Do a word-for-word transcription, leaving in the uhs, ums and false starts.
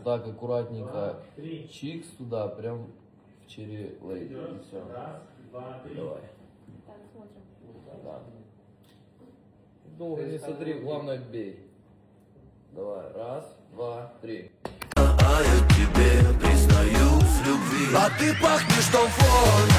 Вот так аккуратненько. Чикс туда, прям в черри лейди. И все. Давай. Так, смотрим. Да. Долго не смотри, главное бей. Давай, раз, два, три. А я тебе признаюсь в любви. А ты пахнешь том фон.